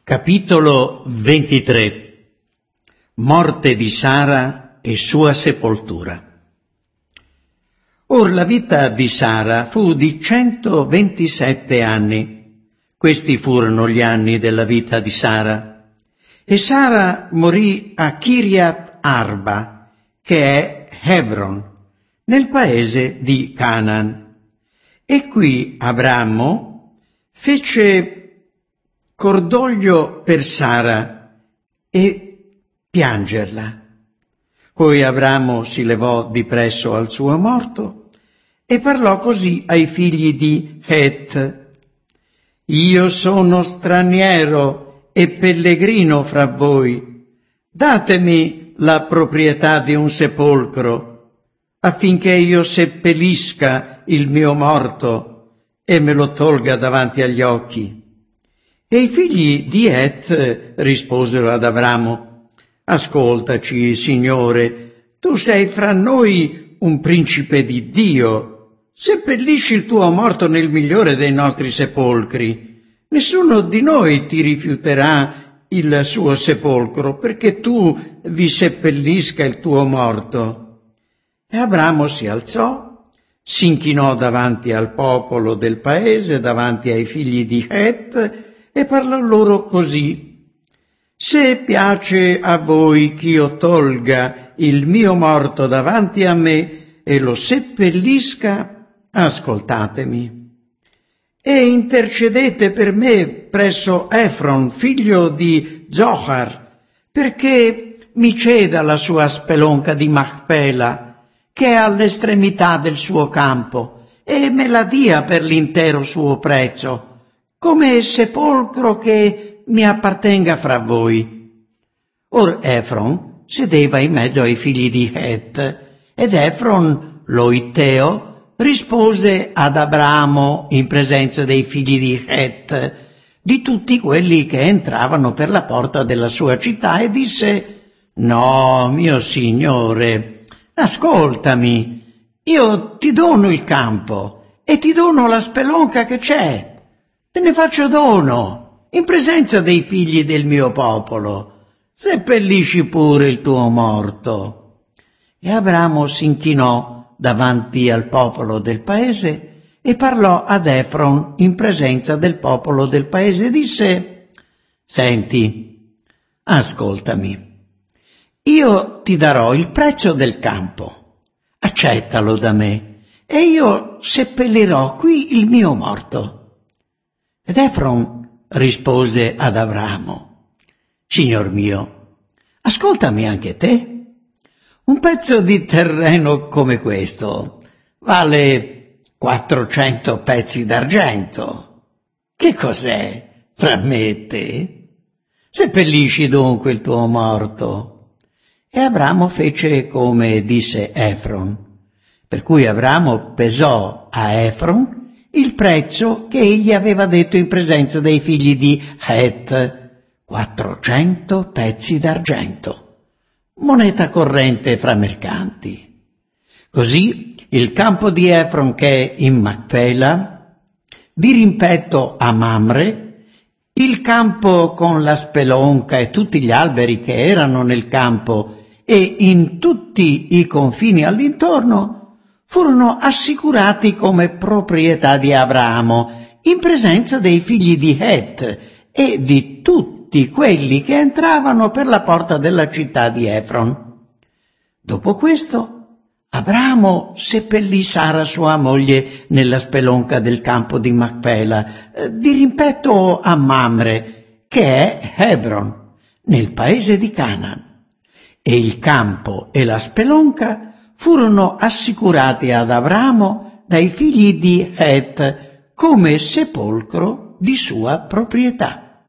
Capitolo 23. Morte di Sara e sua sepoltura. Or la vita di Sara fu di 127 anni. Questi furono gli anni della vita di Sara. E Sara morì a Kiriat Arba, che è Hebron, nel paese di Canaan. E qui Abramo fece cordoglio per Sara e piangerla. Poi Abramo si levò di presso al suo morto e parlò così ai figli di Het: Io sono straniero e pellegrino fra voi. Datemi la proprietà di un sepolcro, affinché io seppellisca il mio morto e me lo tolga davanti agli occhi. E i figli di Het risposero ad Abramo: Ascoltaci, Signore, tu sei fra noi un principe di Dio. Seppellisci il tuo morto nel migliore dei nostri sepolcri. Nessuno di noi ti rifiuterà il suo sepolcro, perché tu vi seppellisca il tuo morto. E Abramo si alzò, si inchinò davanti al popolo del paese, davanti ai figli di Het, e parlò loro così: Se piace a voi ch'io tolga il mio morto davanti a me e lo seppellisca, ascoltatemi. E intercedete per me presso Efron, figlio di Zohar, perché mi ceda la sua spelonca di Macpela, che è all'estremità del suo campo, e me la dia per l'intero suo prezzo, come sepolcro che mi appartenga fra voi. Or Efron sedeva in mezzo ai figli di Het, ed Efron, lo Itteo, rispose ad Abramo in presenza dei figli di Het, di tutti quelli che entravano per la porta della sua città, e disse: No, mio signore, ascoltami, io ti dono il campo e ti dono la spelonca che c'è. Te ne faccio dono, in presenza dei figli del mio popolo. Seppellisci pure il tuo morto. E Abramo si inchinò davanti al popolo del paese e parlò ad Efron in presenza del popolo del paese e disse: Senti, ascoltami. Io ti darò il prezzo del campo. Accettalo da me e io seppellirò qui il mio morto. Ed Efron rispose ad Abramo: Signor mio, ascoltami anche te. Un pezzo di terreno come questo vale 400 pezzi d'argento. Che cos'è fra me e te? Seppellisci dunque il tuo morto. E Abramo fece come disse Efron, per cui Abramo pesò a Efron il prezzo che egli aveva detto in presenza dei figli di Het: 400 pezzi d'argento, moneta corrente fra mercanti. Così il campo di Efron, che è in Macpela, di rimpetto a Mamre, il campo con la spelonca e tutti gli alberi che erano nel campo e in tutti i confini all'intorno, furono assicurati come proprietà di Abramo in presenza dei figli di Het e di tutti quelli che entravano per la porta della città di Efron. Dopo questo, Abramo seppellì Sara sua moglie nella spelonca del campo di Macpela, di rimpetto a Mamre, che è Hebron, nel paese di Canaan. E il campo e la spelonca furono assicurati ad Abramo dai figli di Het come sepolcro di sua proprietà.